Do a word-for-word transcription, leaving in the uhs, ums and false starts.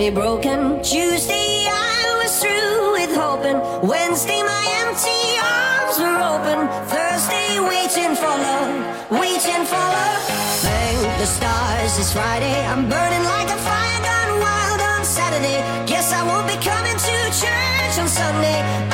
me broken. Tuesday I was through with hoping. Wednesday my empty arms were open. Thursday waiting for love, waiting for love. Thank the stars it's Friday. I'm burning like a fire gone wild on Saturday. Guess I won't be coming to church on Sunday.